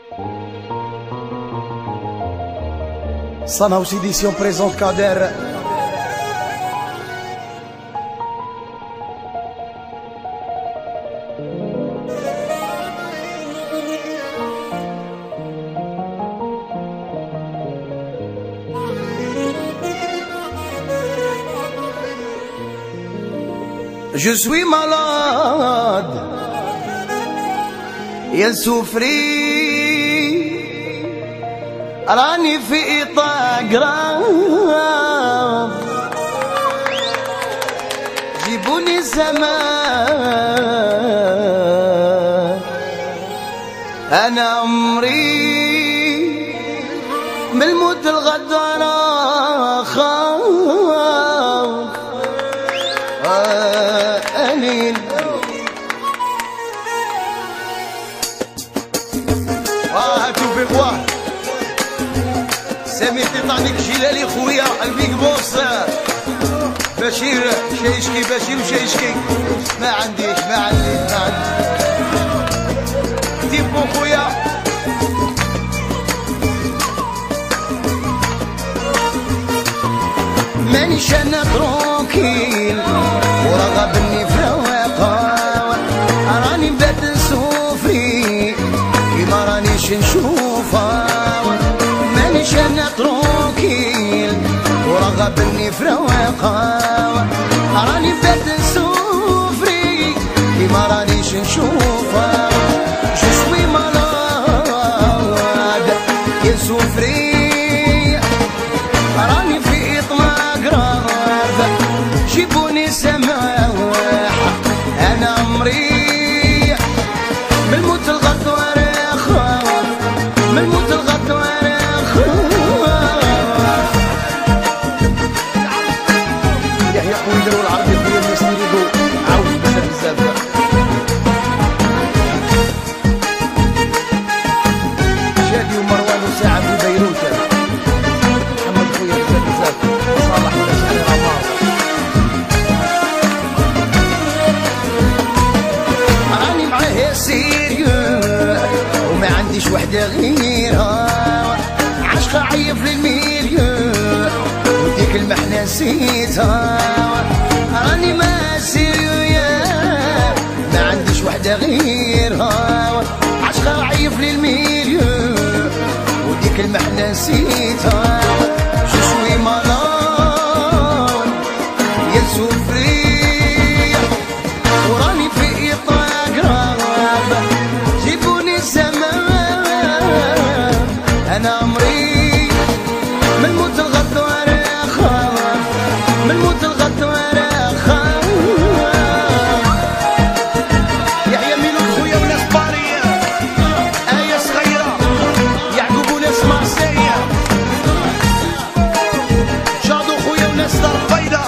Sanaus Édition présente Kader. Je suis malade, يا سوفري راني في طاقرة جيبوني زمان أنا عمري من الموت الغد أنا خاف أنين توفيق واحد سامي تطعنيك جلالي خويا البيك بوس بشير شيشكي بشير وشيشكي ما عنديش تيبو خويا مانيش انا تروكيل ورغبني في رواقة راني بدات نسوفي كيما رانيش نشوفها مانيش انا تروكيل ورغبني في رواقة راني بدات نسوفري كيما رانيش نشوفها جو سوي مالاد يا سوفري راني في طماقرة جيبوني سماح انا عمري من الموت الغد وانا خاف من الموت الغد وانا خاف يحيى قويدر والعربي خويا المستريدو عاود بزاف شادي ومروان وساعة في بيروت محمد خويا بزاف صالح ولا شحال رمضان راني معاه سيريو وما عنديش وحده غيرها عشقة عيف للميليو وديك المحنة نسيتها راني ما سيريو يا ما عنديش وحده غيرها عشقة عيف للميليو وديك المحنة نسيتها جو سوي مالون يا سوفري وراني في طاقرة جيبوني زمان أنا عمري من الموت الغد وأنا خاف من الموت الغد وأنا خاف يحيى ميلود خويا وناس بارية آية صغيرة يعقوب وناس مارسيليا شادو خويا وناس دار بيضا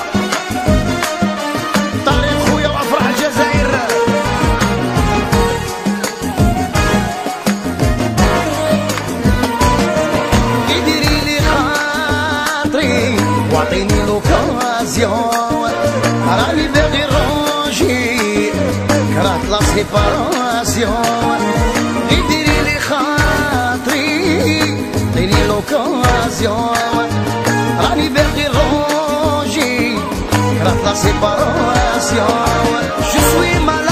طارق خويا وأفراح الجزائر يديري لي خاطري واعطيني لوكازيون راني باغي نروجي كرهت لا سيباراسيون يديري لي خاطري عطيني لوكازيون راني باغي نروجي كرهت لا سيباراسيون جو سوي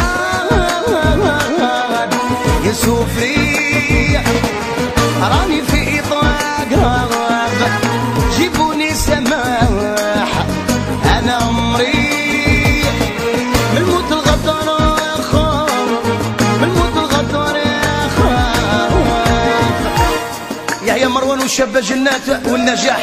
مالاد يا سوفري راني في طاقرة جيبوني سماح أنا عمري من الموت الغد أنا خاف من الموت الغد أنا خاف يحيى مروان والشابة جنات والنجاح